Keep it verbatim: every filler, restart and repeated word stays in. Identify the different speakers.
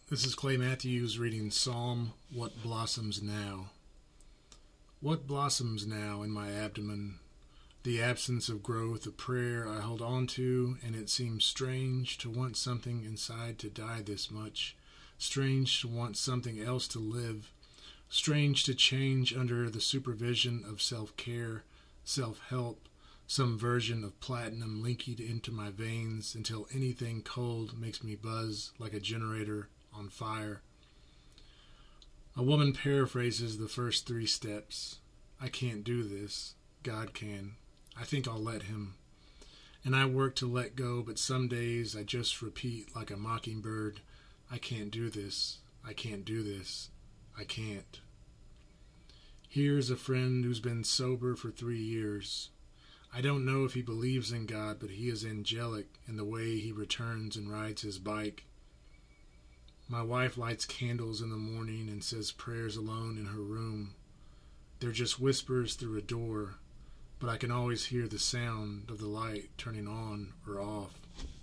Speaker 1: This is Clay Matthews reading Psalm, What Blossoms Now. What blossoms now in my abdomen? The absence of growth, a prayer I hold on to, and it seems strange to want something inside to die this much. Strange to want something else to live. Strange to change under the supervision of self-care, self-help, some version of platinum linking into my veins until anything cold makes me buzz like a generator on fire. A woman paraphrases the first three steps. I can't do this. God can. I think I'll let him. And I work to let go, but some days I just repeat like a mockingbird, I can't do this. I can't do this. I can't. Here's a friend who's been sober for three years. I don't know if he believes in God, but he is angelic in the way he returns and rides his bike. My wife lights candles in the morning and says prayers alone in her room. They're just whispers through a door, but I can always hear the sound of the light turning on or off.